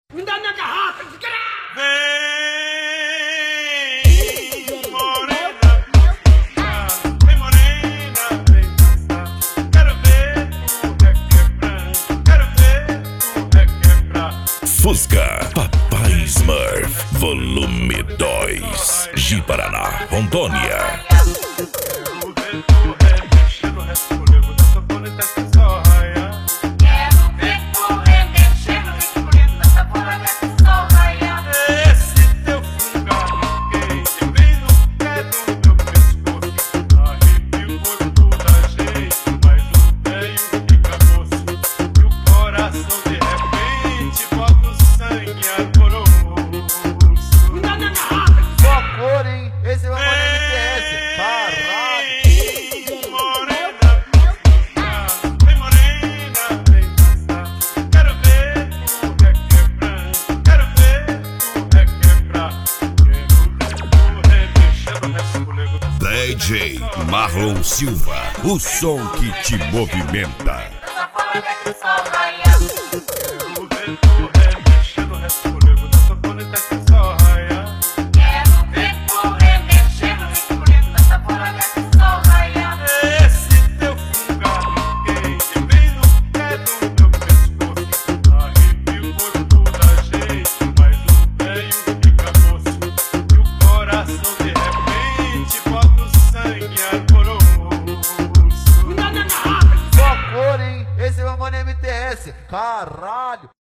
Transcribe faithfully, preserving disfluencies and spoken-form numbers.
Me dá minha garrafa, desgraça! Vem, morena, vem morena, vem dançar. Quero ver o requebrar, quero ver o requebrar. Fusca, Papai Smurf, volume dois, Ji Paraná, Rondônia. D J Marlon Silva, o som que te movimenta. Esse é o Mano M T S, caralho!